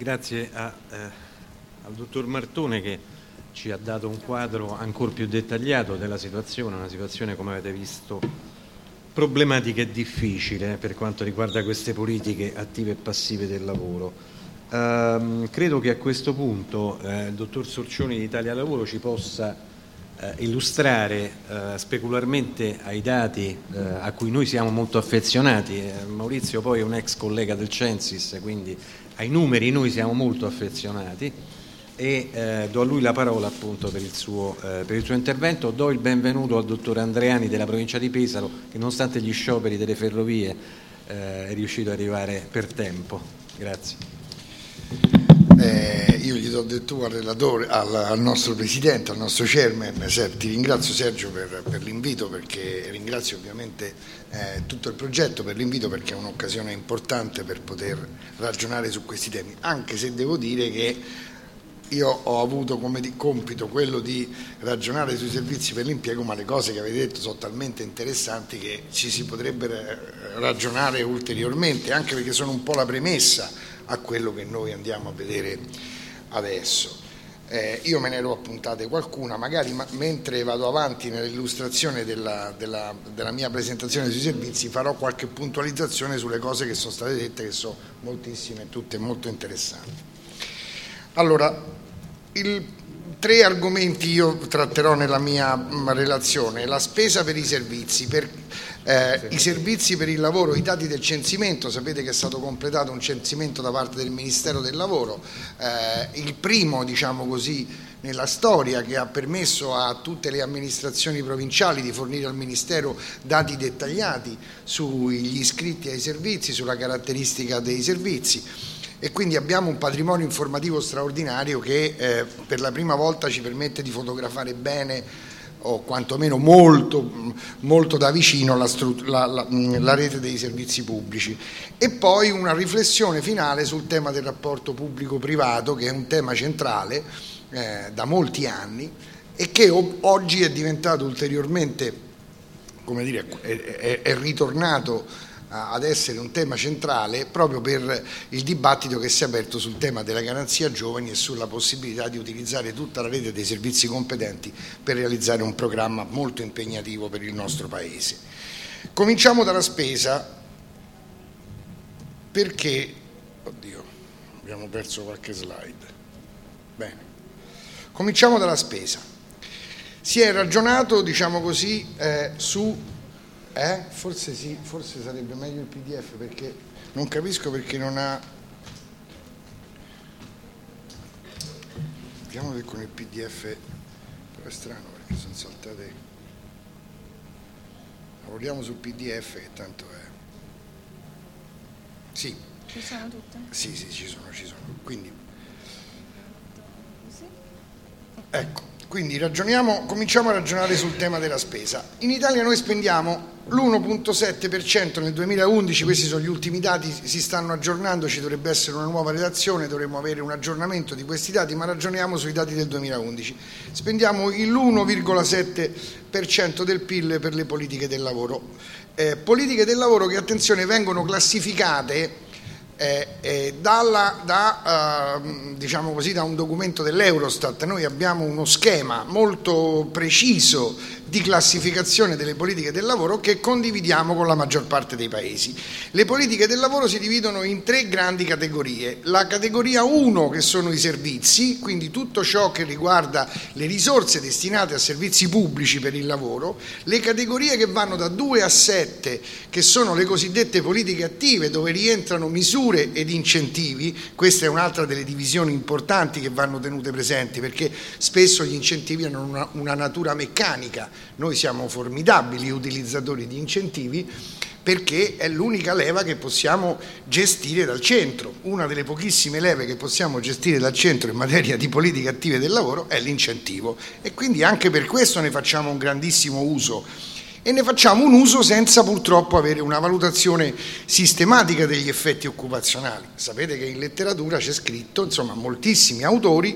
Grazie al dottor Martone che ci ha dato un quadro ancora più dettagliato della situazione, una situazione, come avete visto, problematica e difficile per quanto riguarda queste politiche attive e passive del lavoro. Credo che a questo punto il dottor Sorcioni di Italia Lavoro ci possa illustrare specularmente ai dati a cui noi siamo molto affezionati. Maurizio poi è un ex collega del Censis, quindi ai numeri noi siamo molto affezionati e do a lui la parola appunto per il suo intervento. Do il benvenuto al dottore Andreani della provincia di Pesaro che nonostante gli scioperi delle ferrovie è riuscito ad arrivare per tempo. Grazie. Io gli do del tuo al relatore, al nostro presidente, al nostro chairman. Ti ringrazio Sergio per l'invito, perché ringrazio ovviamente tutto il progetto per l'invito, perché è un'occasione importante per poter ragionare su questi temi, anche se devo dire che io ho avuto come compito quello di ragionare sui servizi per l'impiego, ma le cose che avete detto sono talmente interessanti che ci si potrebbe ragionare ulteriormente, anche perché sono un po' la premessa a quello che noi andiamo a vedere adesso. Io me ne ero appuntate qualcuna, magari mentre vado avanti nell'illustrazione della mia presentazione sui servizi farò qualche puntualizzazione sulle cose che sono state dette, che sono moltissime e tutte molto interessanti. Allora, tre argomenti io tratterò nella mia relazione: la spesa per i servizi, i servizi per il lavoro, i dati del censimento. Sapete che è stato completato un censimento da parte del Ministero del Lavoro, il primo, diciamo così, nella storia, che ha permesso a tutte le amministrazioni provinciali di fornire al Ministero dati dettagliati sugli iscritti ai servizi, sulla caratteristica dei servizi. E quindi abbiamo un patrimonio informativo straordinario che per la prima volta ci permette di fotografare bene, o quantomeno molto da vicino, la rete dei servizi pubblici. E poi una riflessione finale sul tema del rapporto pubblico-privato, che è un tema centrale da molti anni e che oggi è diventato ulteriormente, come dire, è ritornato ad essere un tema centrale proprio per il dibattito che si è aperto sul tema della garanzia giovani e sulla possibilità di utilizzare tutta la rete dei servizi competenti per realizzare un programma molto impegnativo per il nostro Paese. Cominciamo dalla spesa, perché, oddio, abbiamo perso qualche slide. Bene, cominciamo dalla spesa. Si è ragionato, diciamo così, forse sì, forse sarebbe meglio il PDF, perché non capisco perché non ha. Vediamo che con il PDF, però è strano perché sono saltate. Lavoriamo sul PDF che tanto è. Sì. Ci sono tutte? Sì, ci sono. Quindi ecco. Quindi cominciamo a ragionare sul tema della spesa. In Italia noi spendiamo l'1,7% nel 2011, questi sono gli ultimi dati, si stanno aggiornando, ci dovrebbe essere una nuova redazione, dovremmo avere un aggiornamento di questi dati, ma ragioniamo sui dati del 2011. Spendiamo l'1,7% del PIL per le politiche del lavoro. Politiche del lavoro che, attenzione, vengono classificate diciamo così, da un documento dell'Eurostat. Noi abbiamo uno schema molto preciso di classificazione delle politiche del lavoro che condividiamo con la maggior parte dei paesi. Le politiche del lavoro si dividono in tre grandi categorie. La categoria 1, che sono i servizi, quindi tutto ciò che riguarda le risorse destinate a servizi pubblici per il lavoro. Le categorie che vanno da 2 a 7, che sono le cosiddette politiche attive, dove rientrano misure ed incentivi. Questa è un'altra delle divisioni importanti che vanno tenute presenti, perché spesso gli incentivi hanno una natura meccanica. Noi siamo formidabili utilizzatori di incentivi perché è l'unica leva che possiamo gestire dal centro. Una delle pochissime leve che possiamo gestire dal centro in materia di politiche attive del lavoro è l'incentivo, e quindi anche per questo ne facciamo un grandissimo uso. E ne facciamo un uso senza purtroppo avere una valutazione sistematica degli effetti occupazionali. Sapete che in letteratura c'è scritto, insomma, moltissimi autori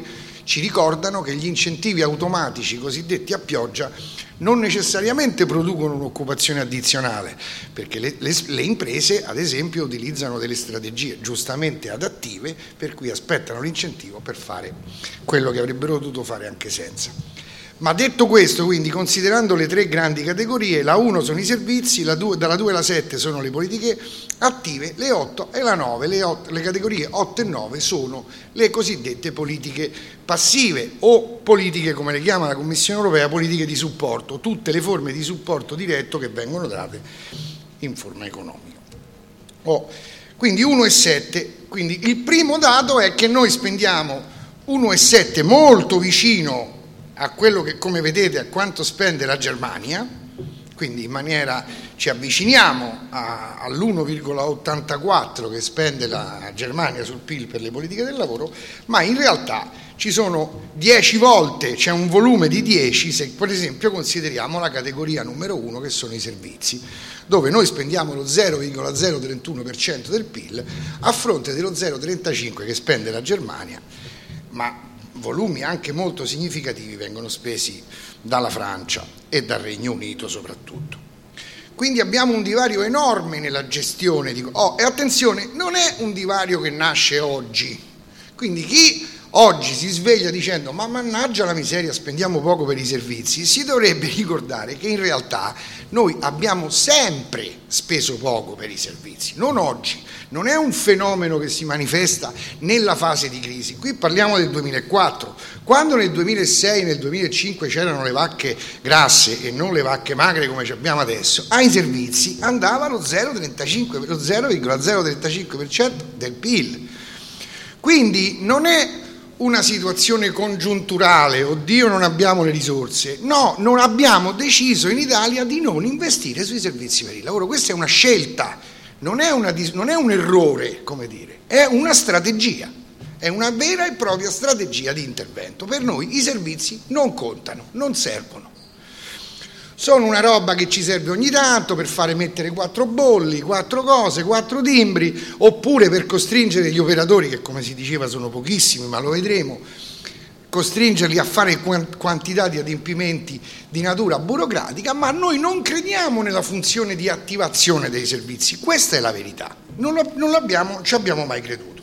ci ricordano che gli incentivi automatici cosiddetti a pioggia non necessariamente producono un'occupazione addizionale, perché le imprese, ad esempio, utilizzano delle strategie giustamente adattive, per cui aspettano l'incentivo per fare quello che avrebbero dovuto fare anche senza. Ma detto questo, quindi, considerando le tre grandi categorie, la 1 sono i servizi, dalla 2 alla 7 sono le politiche attive, le 8 e la 9, le categorie 8 e 9 sono le cosiddette politiche passive o politiche, come le chiama la Commissione Europea, politiche di supporto, tutte le forme di supporto diretto che vengono date in forma economica. Quindi 1 e 7, quindi il primo dato è che noi spendiamo 1,7 molto vicino a quello che, come vedete, a quanto spende la Germania, quindi in maniera ci avviciniamo all'1,84 che spende la Germania sul PIL per le politiche del lavoro, ma in realtà ci sono 10 volte, c'è un volume di 10 se per esempio consideriamo la categoria numero 1 che sono i servizi, dove noi spendiamo lo 0,031% del PIL a fronte dello 0,35 che spende la Germania, ma volumi anche molto significativi vengono spesi dalla Francia e dal Regno Unito soprattutto. Quindi abbiamo un divario enorme nella gestione e attenzione, non è un divario che nasce oggi, quindi chi oggi si sveglia dicendo ma mannaggia la miseria, spendiamo poco per i servizi, si dovrebbe ricordare che in realtà noi abbiamo sempre speso poco per i servizi, non oggi, non è un fenomeno che si manifesta nella fase di crisi. Qui parliamo del 2004, quando nel 2006 nel 2005 c'erano le vacche grasse e non le vacche magre come ci abbiamo adesso, ai servizi andava lo 0,035% del PIL. Quindi non è una situazione congiunturale, oddio non abbiamo le risorse, no, non abbiamo deciso in Italia di non investire sui servizi per il lavoro, questa è una scelta, non è un errore, come dire, è una strategia, è una vera e propria strategia di intervento. Per noi i servizi non contano, non servono. Sono una roba che ci serve ogni tanto per fare mettere 4 bolli, 4 cose, 4 timbri, oppure per costringere gli operatori, che come si diceva sono pochissimi, ma lo vedremo, costringerli a fare quantità di adempimenti di natura burocratica, ma noi non crediamo nella funzione di attivazione dei servizi, questa è la verità, non ci abbiamo mai creduto.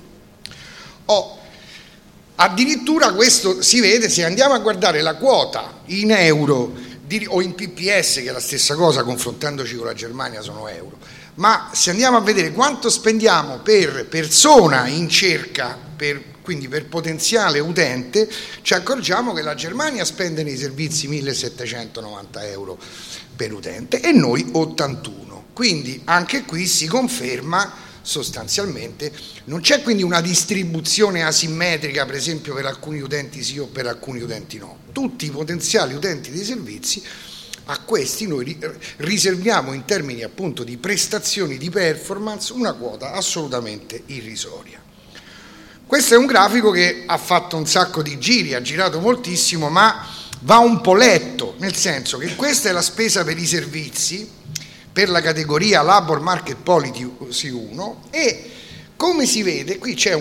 Addirittura questo si vede se andiamo a guardare la quota in euro o in PPS, che è la stessa cosa, confrontandoci con la Germania sono euro, ma se andiamo a vedere quanto spendiamo per persona in cerca, quindi per potenziale utente, ci accorgiamo che la Germania spende nei servizi 1.790 euro per utente e noi 81, quindi anche qui si conferma sostanzialmente, non c'è quindi una distribuzione asimmetrica, per esempio per alcuni utenti sì o per alcuni utenti no, tutti i potenziali utenti dei servizi, a questi noi riserviamo in termini appunto di prestazioni di performance una quota assolutamente irrisoria. Questo è un grafico che ha fatto un sacco di giri, ha girato moltissimo, ma va un po' letto, nel senso che questa è la spesa per i servizi per la categoria Labor Market Policy 1 e come si vede qui c'è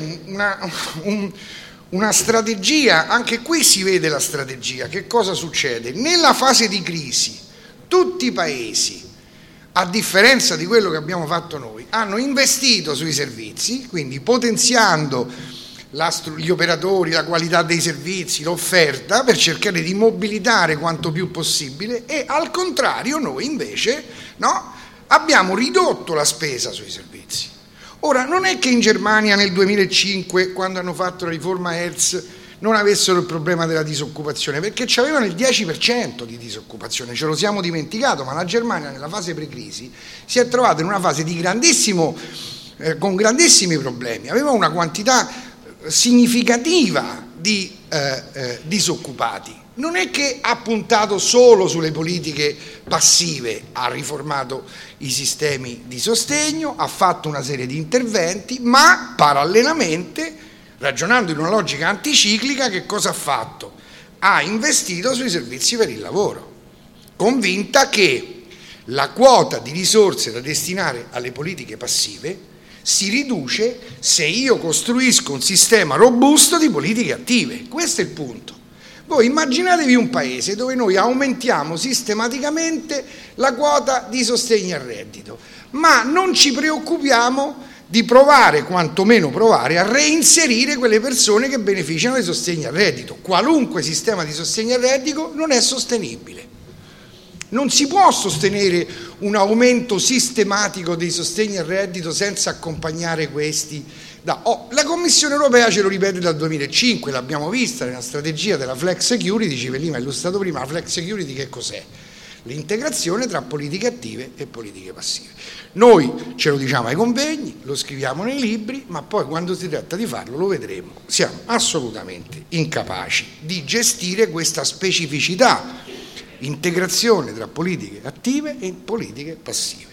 una strategia, anche qui si vede la strategia. Che cosa succede? Nella fase di crisi tutti i paesi, a differenza di quello che abbiamo fatto noi, hanno investito sui servizi, quindi potenziando gli operatori, la qualità dei servizi, l'offerta, per cercare di mobilitare quanto più possibile, e al contrario noi invece abbiamo ridotto la spesa sui servizi. Ora, non è che in Germania nel 2005, quando hanno fatto la riforma Hertz, non avessero il problema della disoccupazione, perché avevano il 10% di disoccupazione, ce lo siamo dimenticato, ma la Germania nella fase pre-crisi si è trovata in una fase con grandissimi problemi, aveva una quantità significativa di disoccupati. Non è che ha puntato solo sulle politiche passive, ha riformato i sistemi di sostegno, ha fatto una serie di interventi, ma parallelamente, ragionando in una logica anticiclica, che cosa ha fatto? Ha investito sui servizi per il lavoro, convinta che la quota di risorse da destinare alle politiche passive si riduce se io costruisco un sistema robusto di politiche attive. Questo è il punto. Voi immaginatevi un paese dove noi aumentiamo sistematicamente la quota di sostegno al reddito, ma non ci preoccupiamo di provare, quantomeno provare, a reinserire quelle persone che beneficiano di sostegno al reddito. Qualunque sistema di sostegno al reddito non è sostenibile. Non si può sostenere un aumento sistematico dei sostegni al reddito senza accompagnare questi. La Commissione europea ce lo ripete dal 2005, l'abbiamo vista nella strategia della flex security, ci veniva illustrato prima. La flex security che cos'è? L'integrazione tra politiche attive e politiche passive. Noi ce lo diciamo ai convegni, lo scriviamo nei libri, ma poi quando si tratta di farlo lo vedremo. Siamo assolutamente incapaci di gestire questa specificità, integrazione tra politiche attive e politiche passive.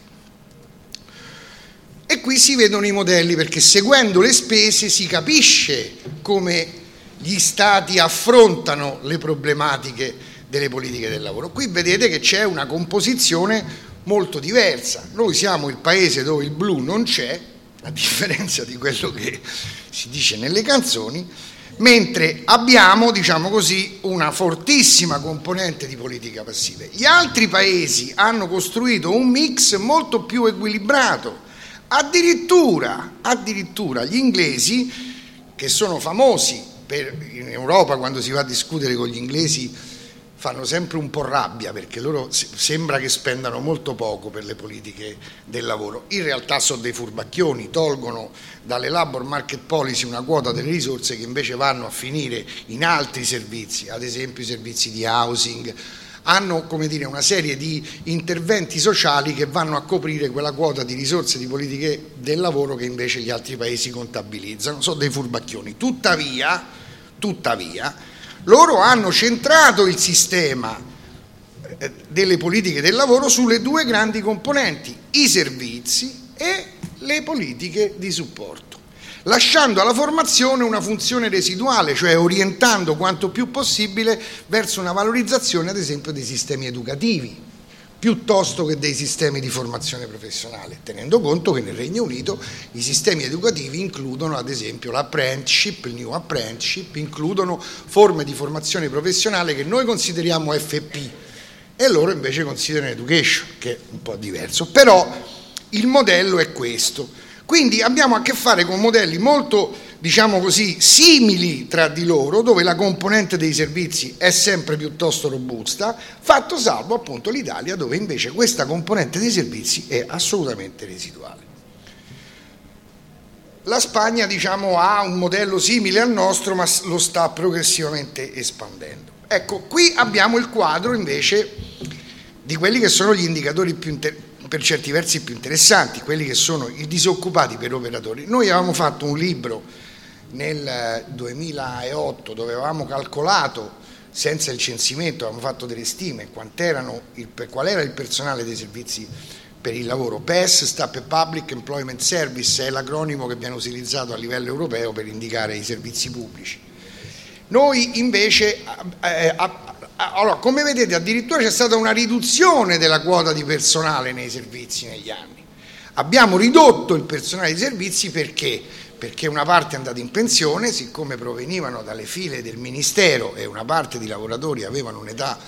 E qui si vedono i modelli, perché seguendo le spese si capisce come gli stati affrontano le problematiche delle politiche del lavoro. Qui vedete che c'è una composizione molto diversa. Noi siamo il paese dove il blu non c'è, a differenza di quello che si dice nelle canzoni, mentre abbiamo, diciamo così, una fortissima componente di politica passiva. Gli altri paesi hanno costruito un mix molto più equilibrato. Addirittura gli inglesi, che sono famosi in Europa, quando si va a discutere con gli inglesi fanno sempre un po' rabbia, perché loro sembra che spendano molto poco per le politiche del lavoro. In realtà sono dei furbacchioni, tolgono dalle labor market policy una quota delle risorse che invece vanno a finire in altri servizi, ad esempio i servizi di housing. Hanno, come dire, una serie di interventi sociali che vanno a coprire quella quota di risorse di politiche del lavoro che invece gli altri paesi contabilizzano. Sono dei furbacchioni. Tuttavia, loro hanno centrato il sistema delle politiche del lavoro sulle due grandi componenti, i servizi e le politiche di supporto, lasciando alla formazione una funzione residuale, cioè orientando quanto più possibile verso una valorizzazione, ad esempio, dei sistemi educativi, piuttosto che dei sistemi di formazione professionale, tenendo conto che nel Regno Unito i sistemi educativi includono, ad esempio, l'apprenticeship, il new apprenticeship, includono forme di formazione professionale che noi consideriamo FP e loro invece considerano education, che è un po' diverso, però il modello è questo. Quindi abbiamo a che fare con modelli molto, diciamo così, simili tra di loro, dove la componente dei servizi è sempre piuttosto robusta, fatto salvo appunto l'Italia, dove invece questa componente dei servizi è assolutamente residuale. La Spagna, diciamo, ha un modello simile al nostro, ma lo sta progressivamente espandendo. Ecco, qui abbiamo il quadro invece di quelli che sono gli indicatori per certi versi più interessanti, quelli che sono i disoccupati per operatori. Noi avevamo fatto un libro nel 2008 dove avevamo calcolato, senza il censimento, avevamo fatto delle stime qual era il personale dei servizi per il lavoro. PES sta per Public Employment Service, è l'acronimo che viene utilizzato a livello europeo per indicare i servizi pubblici. Noi invece, allora, come vedete, addirittura c'è stata una riduzione della quota di personale nei servizi negli anni. Abbiamo ridotto il personale dei servizi perché una parte è andata in pensione, siccome provenivano dalle file del Ministero e una parte di lavoratori avevano un'età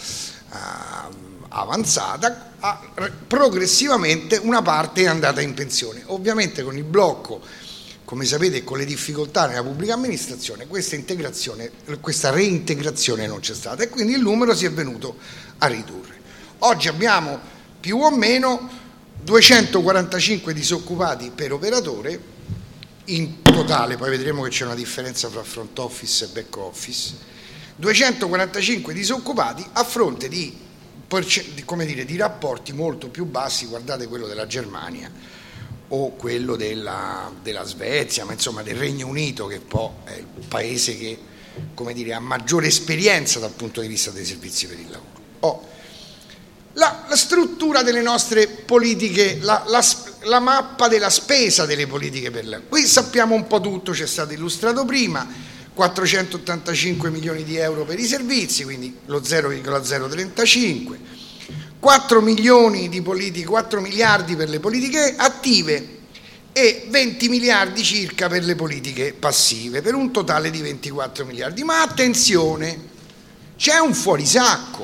avanzata, progressivamente una parte è andata in pensione. Ovviamente con il blocco, come sapete, con le difficoltà nella pubblica amministrazione, questa reintegrazione non c'è stata e quindi il numero si è venuto a ridurre. Oggi abbiamo più o meno 245 disoccupati per operatore in totale, poi vedremo che c'è una differenza fra front office e back office, 245 disoccupati a fronte di rapporti molto più bassi, guardate quello della Germania o quello della Svezia, ma insomma del Regno Unito, che poi è il paese che, come dire, ha maggiore esperienza dal punto di vista dei servizi per il lavoro. La struttura delle nostre politiche, la mappa della spesa delle politiche per il lavoro. Qui sappiamo un po' tutto, c'è stato illustrato prima, 485 milioni di euro per i servizi, quindi lo 0,035, 4 miliardi per le politiche attive, e 20 miliardi circa per le politiche passive, per un totale di 24 miliardi. Ma attenzione, c'è un fuorisacco,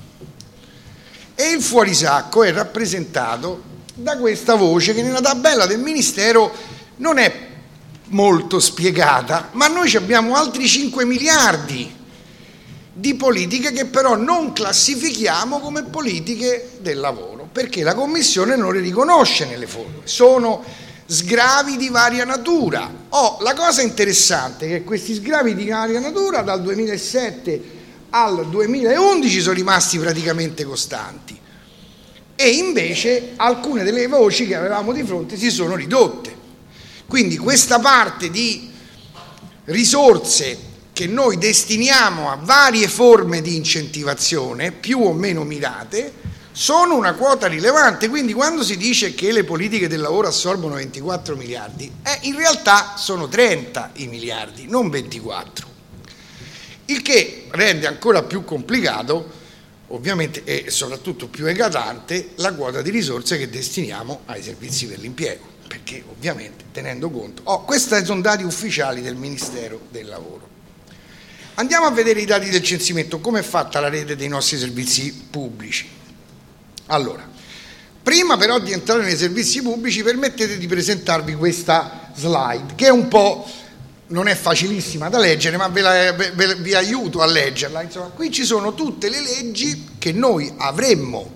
e il fuorisacco è rappresentato da questa voce che nella tabella del Ministero non è molto spiegata, ma noi abbiamo altri 5 miliardi di politiche che però non classifichiamo come politiche del lavoro, perché la Commissione non le riconosce nelle forme, sono sgravi di varia natura. La cosa interessante è che questi sgravi di varia natura dal 2007 al 2011 sono rimasti praticamente costanti, e invece alcune delle voci che avevamo di fronte si sono ridotte. Quindi questa parte di risorse che noi destiniamo a varie forme di incentivazione, più o meno mirate, sono una quota rilevante. Quindi quando si dice che le politiche del lavoro assorbono 24 miliardi, in realtà sono 30 i miliardi, non 24. Il che rende ancora più complicato, ovviamente, e soprattutto più eclatante, la quota di risorse che destiniamo ai servizi per l'impiego, perché ovviamente tenendo conto, questi sono dati ufficiali del Ministero del Lavoro. Andiamo a vedere i dati del censimento, come è fatta la rete dei nostri servizi pubblici. Allora, prima però di entrare nei servizi pubblici, permettete di presentarvi questa slide, che è un po', non è facilissima da leggere, ma vi aiuto a leggerla. Insomma, qui ci sono tutte le leggi che noi avremmo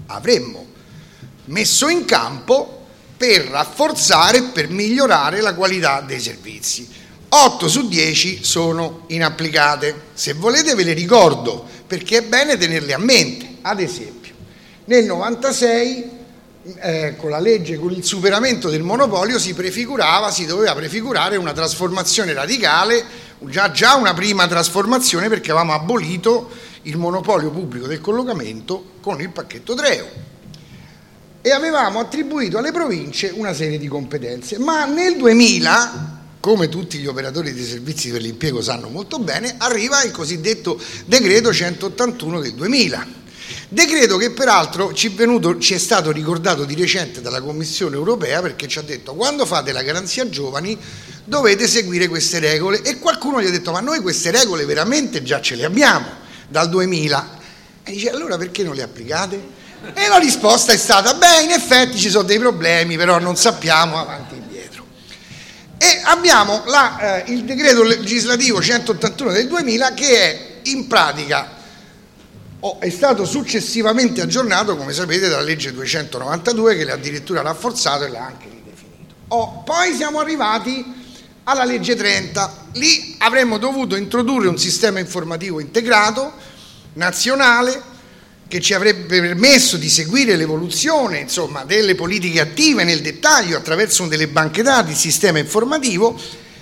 messo in campo per rafforzare e per migliorare la qualità dei servizi. 8 su 10 sono inapplicate. Se volete ve le ricordo, perché è bene tenerle a mente. Ad esempio, nel 96, con la legge, con il superamento del monopolio, si doveva prefigurare una trasformazione radicale, già una prima trasformazione, perché avevamo abolito il monopolio pubblico del collocamento con il pacchetto Treo e avevamo attribuito alle province una serie di competenze. Ma nel 2000, come tutti gli operatori dei servizi per l'impiego sanno molto bene, arriva il cosiddetto decreto 181 del 2000, decreto che peraltro ci è stato ricordato di recente dalla Commissione europea, perché ci ha detto: quando fate la garanzia giovani dovete seguire queste regole. E qualcuno gli ha detto: ma noi queste regole veramente già ce le abbiamo dal 2000. E dice: allora perché non le applicate? E la risposta è stata: in effetti ci sono dei problemi, però non sappiamo avanti e indietro. E abbiamo il decreto legislativo 181 del 2000, che è in pratica è stato successivamente aggiornato, come sapete, dalla legge 292, che l'ha addirittura rafforzato e l'ha anche ridefinito. Poi siamo arrivati alla legge 30. Lì avremmo dovuto introdurre un sistema informativo integrato nazionale che ci avrebbe permesso di seguire l'evoluzione, insomma, delle politiche attive nel dettaglio attraverso delle banche dati, il sistema informativo.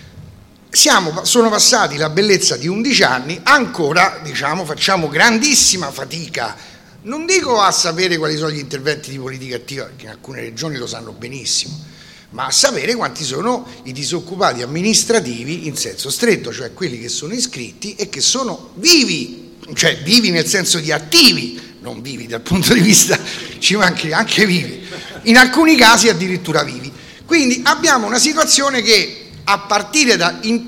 Sono passati la bellezza di 11 anni, ancora facciamo grandissima fatica, non dico a sapere quali sono gli interventi di politica attiva, perché in alcune regioni lo sanno benissimo, ma a sapere quanti sono i disoccupati amministrativi in senso stretto, cioè quelli che sono iscritti e che sono vivi, cioè vivi nel senso di attivi, non vivi dal punto di vista, ci manchi anche vivi, in alcuni casi addirittura vivi. Quindi abbiamo una situazione che a partire da in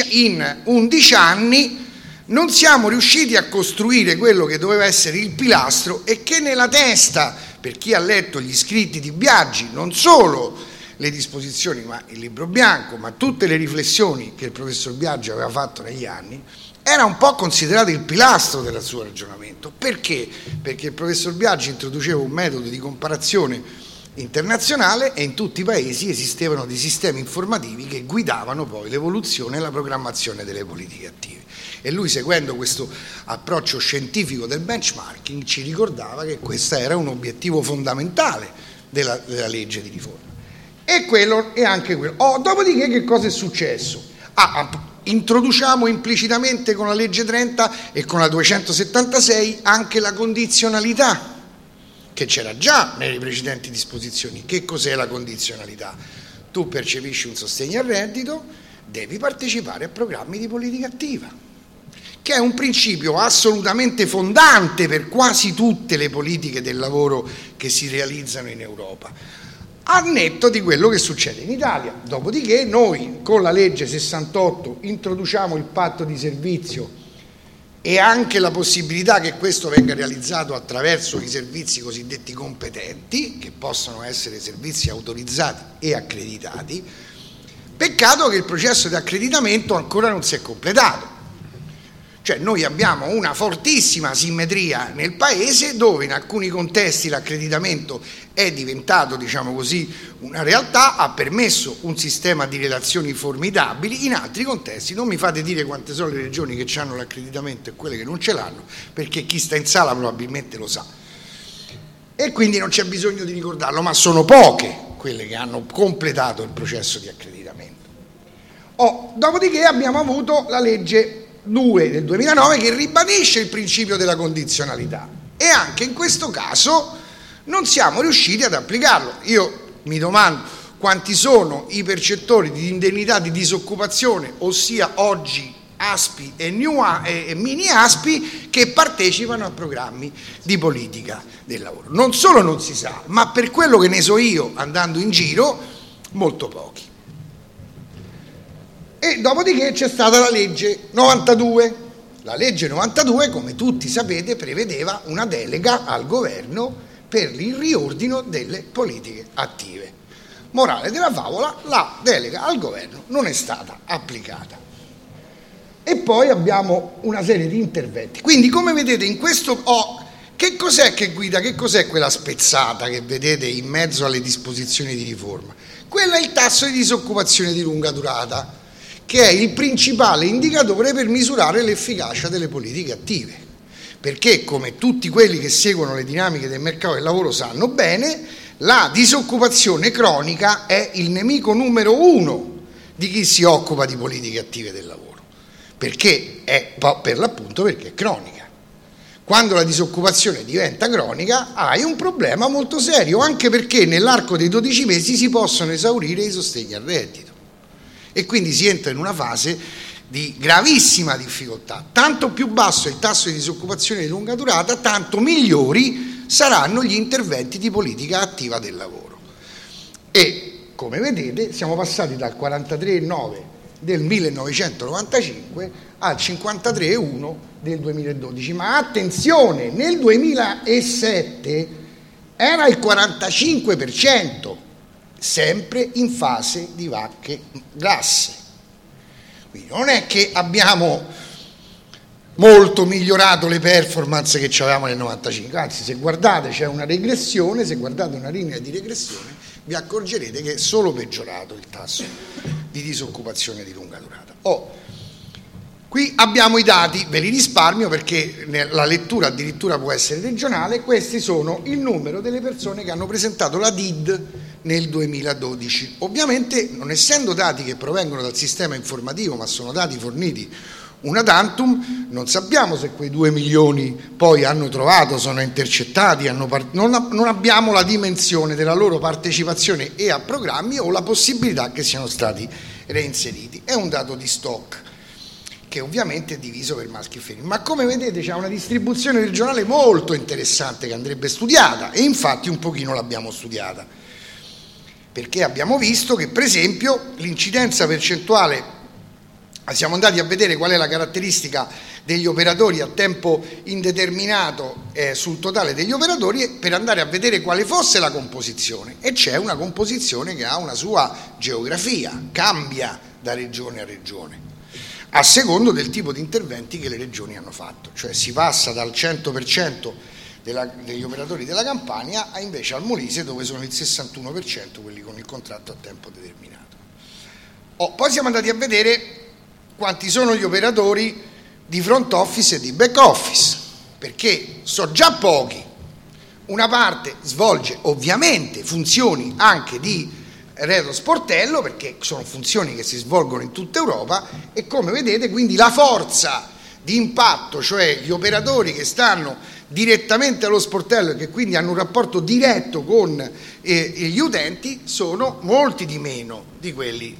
11 anni non siamo riusciti a costruire quello che doveva essere il pilastro, e che nella testa, per chi ha letto gli scritti di Biagi, non solo le disposizioni ma il libro bianco, ma tutte le riflessioni che il professor Biagi aveva fatto negli anni, era un po' considerato il pilastro del suo ragionamento. Perché? Perché il professor Biagi introduceva un metodo di comparazione internazionale e in tutti i paesi esistevano dei sistemi informativi che guidavano poi l'evoluzione e la programmazione delle politiche attive. E lui, seguendo questo approccio scientifico del benchmarking, ci ricordava che questo era un obiettivo fondamentale della legge di riforma. E quello è anche quello. Dopodiché che cosa è successo? Introduciamo implicitamente con la legge 30 e con la 276 anche la condizionalità, che c'era già nelle precedenti disposizioni. Che cos'è la condizionalità? Tu percepisci un sostegno al reddito, devi partecipare a programmi di politica attiva, che è un principio assolutamente fondante per quasi tutte le politiche del lavoro che si realizzano in Europa. a netto di quello che succede in Italia. Dopodiché noi con la legge 68 introduciamo il patto di servizio e anche la possibilità che questo venga realizzato attraverso i servizi cosiddetti competenti, che possono essere servizi autorizzati e accreditati. Peccato che il processo di accreditamento ancora non si è completato. Cioè noi abbiamo una fortissima asimmetria nel Paese, dove in alcuni contesti l'accreditamento è diventato, diciamo così, una realtà, ha permesso un sistema di relazioni formidabili. In altri contesti non mi fate dire quante sono le regioni che hanno l'accreditamento e quelle che non ce l'hanno, perché chi sta in sala probabilmente lo sa. E quindi non c'è bisogno di ricordarlo, ma sono poche quelle che hanno completato il processo di accreditamento. Dopodiché abbiamo avuto la legge 2 del 2009 che ribadisce il principio della condizionalità, e anche in questo caso non siamo riusciti ad applicarlo. Io mi domando quanti sono i percettori di indennità di disoccupazione, ossia oggi ASPI e mini ASPI, che partecipano a programmi di politica del lavoro. Non solo non si sa, ma per quello che ne so io andando in giro, molto pochi. E dopodiché c'è stata la legge 92. La legge 92, come tutti sapete, prevedeva una delega al governo per il riordino delle politiche attive. Morale della favola, la delega al governo non è stata applicata. E poi abbiamo una serie di interventi. Quindi, come vedete, in questo che cos'è che guida, che cos'è quella spezzata che vedete in mezzo alle disposizioni di riforma? Quella è il tasso di disoccupazione di lunga durata, che è il principale indicatore per misurare l'efficacia delle politiche attive, perché, come tutti quelli che seguono le dinamiche del mercato del lavoro sanno bene, la disoccupazione cronica è il nemico numero 1 di chi si occupa di politiche attive del lavoro, perché è per l'appunto perché è cronica. Quando la disoccupazione diventa cronica hai un problema molto serio, anche perché nell'arco dei 12 mesi si possono esaurire i sostegni al reddito. E quindi si entra in una fase di gravissima difficoltà. Tanto più basso è il tasso di disoccupazione di lunga durata, tanto migliori saranno gli interventi di politica attiva del lavoro. E, come vedete, siamo passati dal 43,9 del 1995 al 53,1 del 2012. Ma attenzione, nel 2007 era il 45%. Sempre in fase di vacche grasse. Quindi non è che abbiamo molto migliorato le performance che avevamo nel 95, anzi, se guardate c'è una regressione, se guardate una linea di regressione vi accorgerete che è solo peggiorato il tasso di disoccupazione di lunga durata. Qui abbiamo i dati, ve li risparmio perché la lettura addirittura può essere regionale. Questi sono il numero delle persone che hanno presentato la DID nel 2012. Ovviamente, non essendo dati che provengono dal sistema informativo, ma sono dati forniti una tantum, non sappiamo se quei 2 milioni poi hanno trovato, sono intercettati, non abbiamo la dimensione della loro partecipazione e a programmi o la possibilità che siano stati reinseriti. È un dato di stock, che ovviamente è diviso per maschi e femmine, ma come vedete c'è una distribuzione regionale molto interessante che andrebbe studiata, e infatti un pochino l'abbiamo studiata, perché abbiamo visto che, per esempio, l'incidenza percentuale, siamo andati a vedere qual è la caratteristica degli operatori a tempo indeterminato sul totale degli operatori, per andare a vedere quale fosse la composizione, e c'è una composizione che ha una sua geografia, cambia da regione a regione, a secondo del tipo di interventi che le regioni hanno fatto, cioè si passa dal 100% degli operatori della Campania a invece al Molise, dove sono il 61% quelli con il contratto a tempo determinato. Poi siamo andati a vedere quanti sono gli operatori di front office e di back office, perché so già pochi. Una parte svolge ovviamente funzioni anche di retro sportello, perché sono funzioni che si svolgono in tutta Europa, e come vedete quindi la forza di impatto, cioè gli operatori che stanno direttamente allo sportello e che quindi hanno un rapporto diretto con gli utenti, sono molti di meno di quelli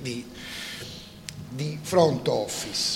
di front office.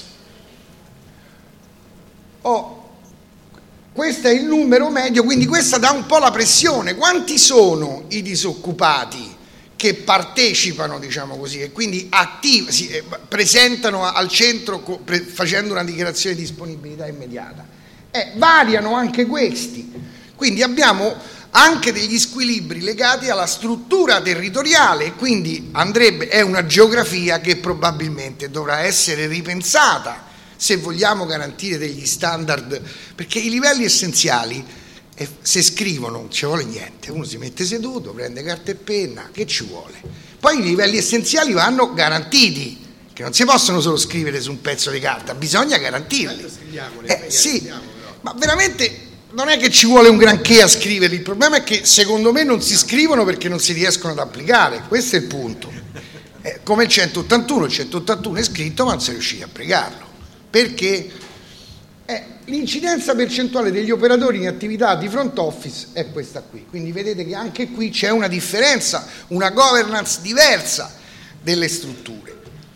Questo è il numero medio, quindi questa dà un po' la pressione. Quanti sono i disoccupati che partecipano, diciamo così, e quindi si presentano al centro facendo una dichiarazione di disponibilità immediata. Variano anche questi, quindi abbiamo anche degli squilibri legati alla struttura territoriale, quindi è una geografia che probabilmente dovrà essere ripensata se vogliamo garantire degli standard, perché i livelli essenziali, se scrivono non ci vuole niente, uno si mette seduto, prende carta e penna, che ci vuole? Poi i livelli essenziali vanno garantiti, che non si possono solo scrivere su un pezzo di carta, bisogna garantirli. Sì, ma veramente non è che ci vuole un granché a scriverli, il problema è che secondo me non si scrivono perché non si riescono ad applicare, questo è il punto. Come il 181 è scritto ma non si è riusciti a applicarlo. Perché l'incidenza percentuale degli operatori in attività di front office è questa qui, quindi vedete che anche qui c'è una differenza, una governance diversa delle strutture.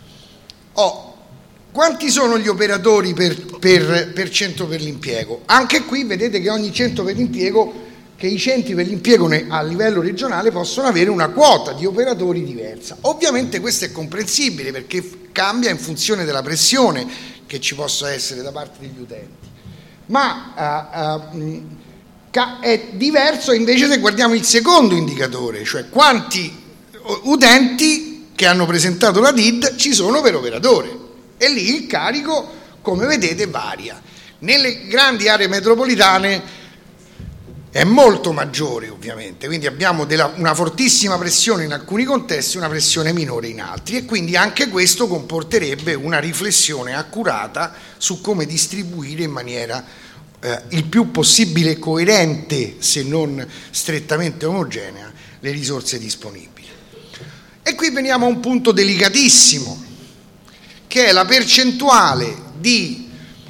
Quanti sono gli operatori per centro per l'impiego? Anche qui vedete che ogni centro per l'impiego, che i centri per l'impiego a livello regionale possono avere una quota di operatori diversa. Ovviamente questo è comprensibile perché cambia in funzione della pressione che ci possa essere da parte degli utenti, ma è diverso invece se guardiamo il secondo indicatore, cioè quanti utenti che hanno presentato la DID ci sono per operatore, e lì il carico, come vedete, varia. Nelle grandi aree metropolitane è molto maggiore ovviamente, quindi abbiamo una fortissima pressione in alcuni contesti, una pressione minore in altri, e quindi anche questo comporterebbe una riflessione accurata su come distribuire in maniera il più possibile coerente, se non strettamente omogenea, le risorse disponibili. E qui veniamo a un punto delicatissimo, che è la percentuale di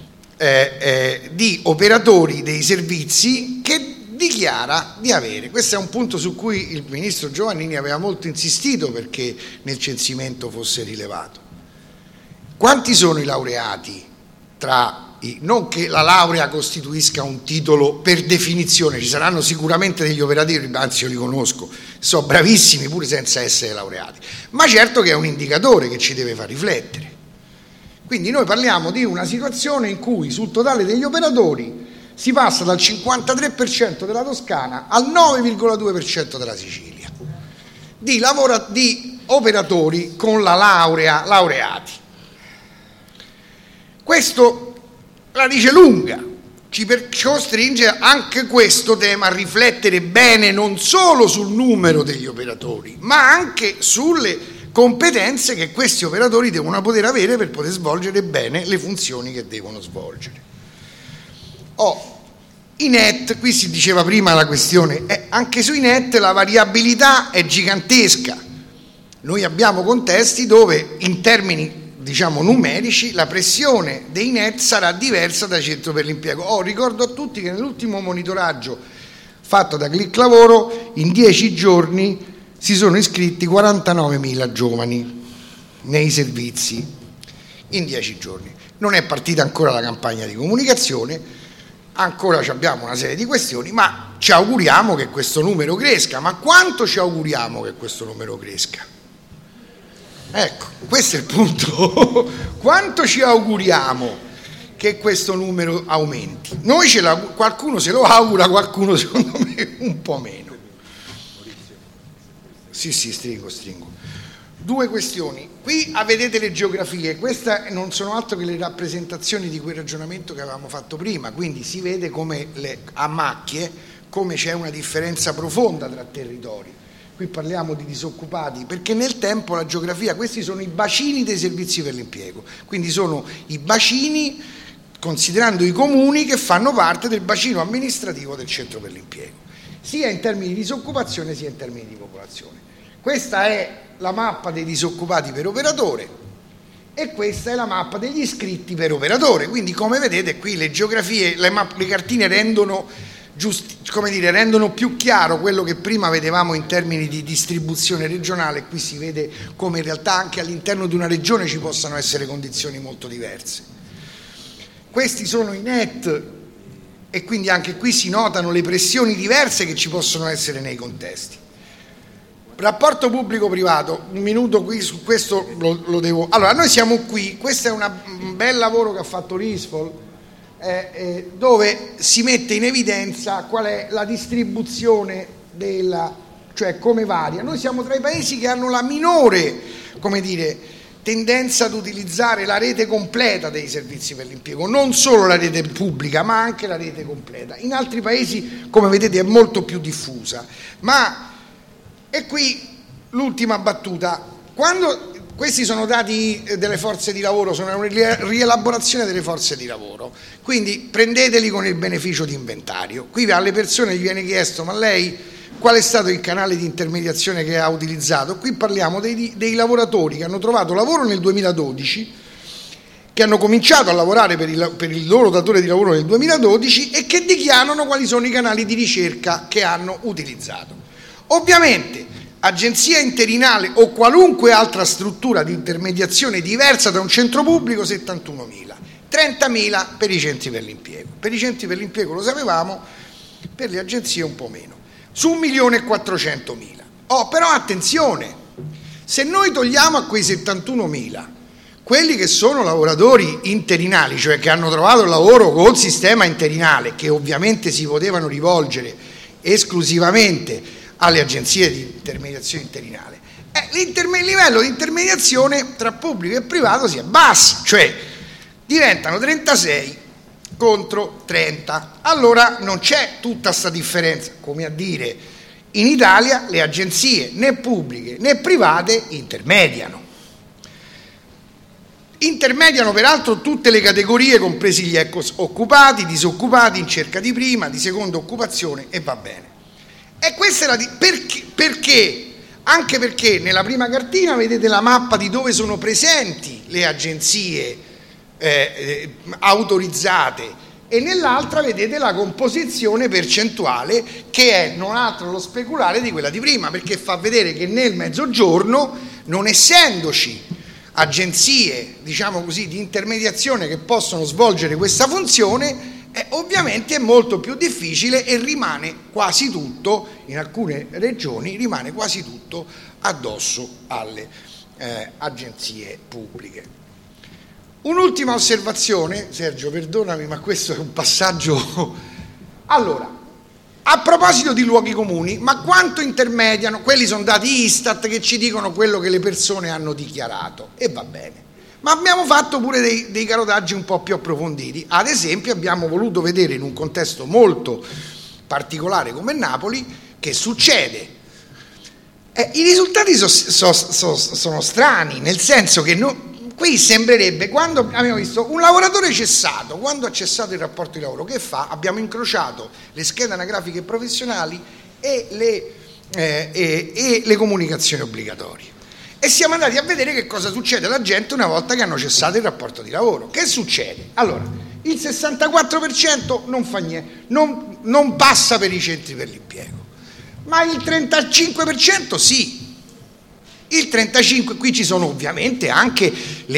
operatori dei servizi che dichiara di avere. Questo è un punto su cui il ministro Giovannini aveva molto insistito perché nel censimento fosse rilevato. Quanti sono i laureati non che la laurea costituisca un titolo per definizione, ci saranno sicuramente degli operatori, anzi io li conosco, sono bravissimi pure senza essere laureati, ma certo che è un indicatore che ci deve far riflettere. Quindi noi parliamo di una situazione in cui sul totale degli operatori si passa dal 53% della Toscana al 9,2% della Sicilia di operatori con la laureati. Questo la dice lunga, ci costringe anche questo tema a riflettere bene non solo sul numero degli operatori, ma anche sulle competenze che questi operatori devono poter avere per poter svolgere bene le funzioni che devono svolgere. I net, qui si diceva prima la questione, anche sui net la variabilità è gigantesca. Noi abbiamo contesti dove in termini, diciamo, numerici la pressione dei net sarà diversa da centro per l'impiego. Ricordo a tutti che nell'ultimo monitoraggio fatto da Click Lavoro in 10 giorni si sono iscritti 49.000 giovani nei servizi in 10 giorni. Non è partita ancora la campagna di comunicazione, ancora abbiamo una serie di questioni, ma ci auguriamo che questo numero cresca. Ma quanto ci auguriamo che questo numero cresca? Ecco, questo è il punto. Quanto ci auguriamo che questo numero aumenti? Qualcuno se lo augura, qualcuno secondo me un po' meno. Sì, stringo. Due questioni. Qui vedete le geografie, queste non sono altro che le rappresentazioni di quel ragionamento che avevamo fatto prima, quindi si vede come a macchie come c'è una differenza profonda tra territori. Qui parliamo di disoccupati perché nel tempo la geografia, questi sono i bacini dei servizi per l'impiego, quindi sono i bacini considerando i comuni che fanno parte del bacino amministrativo del centro per l'impiego, sia in termini di disoccupazione sia in termini di popolazione. Questa è la mappa dei disoccupati per operatore e questa è la mappa degli iscritti per operatore, quindi come vedete qui le geografie, le cartine rendono più chiaro quello che prima vedevamo in termini di distribuzione regionale. Qui si vede come in realtà anche all'interno di una regione ci possano essere condizioni molto diverse. Questi sono i net e quindi anche qui si notano le pressioni diverse che ci possono essere nei contesti. rapporto pubblico-privato, un minuto qui su questo lo devo... Allora, noi siamo qui, questo è un bel lavoro che ha fatto l'ISFOL, dove si mette in evidenza qual è la distribuzione cioè come varia. Noi siamo tra i paesi che hanno la minore, come dire, tendenza ad utilizzare la rete completa dei servizi per l'impiego, non solo la rete pubblica ma anche la rete completa. In altri paesi, come vedete, è molto più diffusa. E qui l'ultima battuta: quando questi sono dati delle forze di lavoro, sono una rielaborazione delle forze di lavoro, quindi prendeteli con il beneficio di inventario. Qui alle persone gli viene chiesto: ma lei qual è stato il canale di intermediazione che ha utilizzato? Qui parliamo dei lavoratori che hanno trovato lavoro nel 2012, che hanno cominciato a lavorare per il loro datore di lavoro nel 2012 e che dichiarano quali sono i canali di ricerca che hanno utilizzato. Ovviamente agenzia interinale o qualunque altra struttura di intermediazione diversa da un centro pubblico 71.000, 30.000 per i centri per l'impiego. Per i centri per l'impiego lo sapevamo, per le agenzie un po' meno, su 1.400.000. Però attenzione, se noi togliamo a quei 71.000 quelli che sono lavoratori interinali, cioè che hanno trovato il lavoro col sistema interinale, che ovviamente si potevano rivolgere esclusivamente alle agenzie di intermediazione interinale, il livello di intermediazione tra pubblico e privato si abbassa, cioè diventano 36 contro 30. Allora non c'è tutta questa differenza, come a dire, in Italia le agenzie né pubbliche né private intermediano peraltro tutte le categorie, compresi gli occupati, disoccupati, in cerca di prima, di seconda occupazione, e va bene. E questa è perché? Anche perché nella prima cartina vedete la mappa di dove sono presenti le agenzie autorizzate, e nell'altra vedete la composizione percentuale, che è non altro lo speculare di quella di prima, perché fa vedere che nel Mezzogiorno, non essendoci agenzie, diciamo così, di intermediazione che possono svolgere questa funzione, ovviamente è molto più difficile e rimane quasi tutto, in alcune regioni rimane quasi tutto addosso alle agenzie pubbliche. Un'ultima osservazione, Sergio, perdonami, ma questo è un passaggio. Allora, a proposito di luoghi comuni, ma quanto intermediano? Quelli sono dati Istat che ci dicono quello che le persone hanno dichiarato, e va bene. Ma abbiamo fatto pure dei carotaggi un po' più approfonditi. Ad esempio abbiamo voluto vedere, in un contesto molto particolare come Napoli, che succede. I risultati sono strani, nel senso che qui sembrerebbe, quando abbiamo visto un lavoratore cessato, quando ha cessato il rapporto di lavoro, che fa? Abbiamo incrociato le schede anagrafiche professionali e le comunicazioni obbligatorie. E siamo andati a vedere che cosa succede alla gente una volta che hanno cessato il rapporto di lavoro. Che succede? Allora, il 64% non fa niente, non passa per i centri per l'impiego, ma il 35% sì. Il 35%, qui ci sono ovviamente anche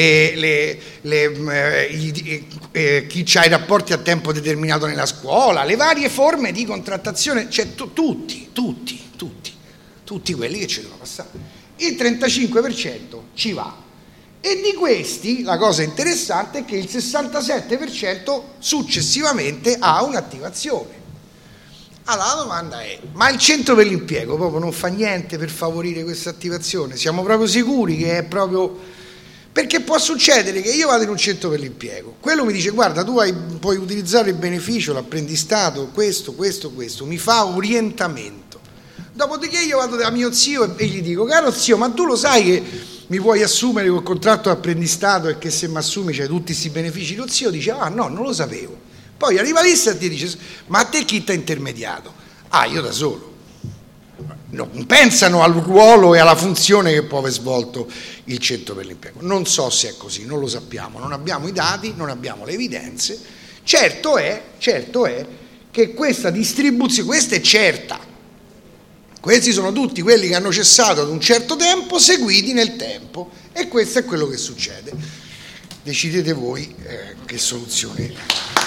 chi ha i rapporti a tempo determinato nella scuola, le varie forme di contrattazione, cioè tutti quelli che ci devono passare. Il 35% ci va, e di questi la cosa interessante è che il 67% successivamente ha un'attivazione. Allora la domanda è: ma il centro per l'impiego proprio non fa niente per favorire questa attivazione? Siamo proprio sicuri che è proprio... Perché può succedere che io vado in un centro per l'impiego, quello mi dice: guarda, tu puoi utilizzare il beneficio, l'apprendistato, questo, mi fa orientamento. Dopodiché io vado da mio zio e gli dico: caro zio, ma tu lo sai che mi puoi assumere col contratto di apprendistato e che se mi assumi c'hai tutti questi benefici? Lo zio dice: ah no, non lo sapevo. Poi arriva l'Istat e ti dice: ma a te chi ti ha intermediato? Ah, io da solo. Non pensano al ruolo e alla funzione che può aver svolto il centro per l'impiego. Non so se è così, non lo sappiamo, non abbiamo i dati, non abbiamo le evidenze. Certo è che questa distribuzione, questa è certa. Questi sono tutti quelli che hanno cessato ad un certo tempo, seguiti nel tempo, e questo è quello che succede. Decidete voi che soluzione